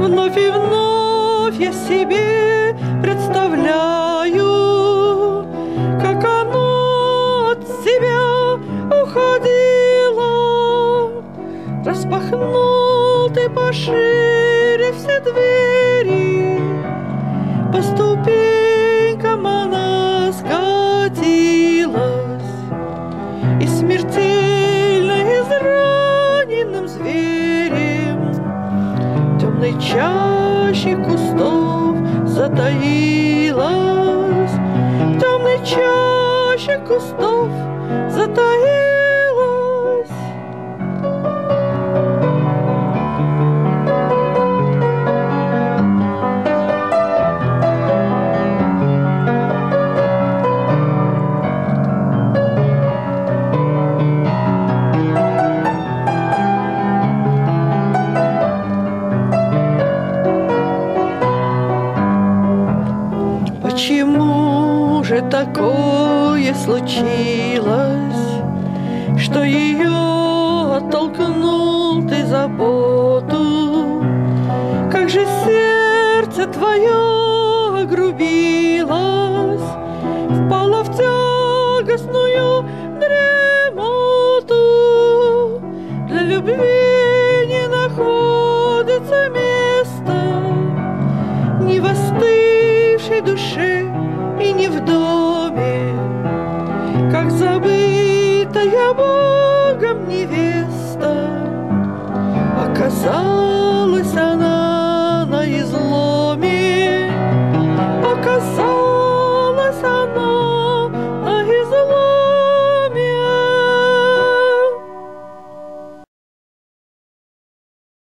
Вновь и вновь я себе представляю, как оно от себя уходило. Распахнул ты пошире все двери, по ступенькам она скатилась, и смертельно израненным зверем в темной чаще кустов затаилась, в темной чаще кустов затаилась. Почему же такое случилось, что ее оттолкнул ты заботу? Как же сердце твое огрубилось, впало в тягостную дремоту. Для любви не находится места ни в остывшей душе,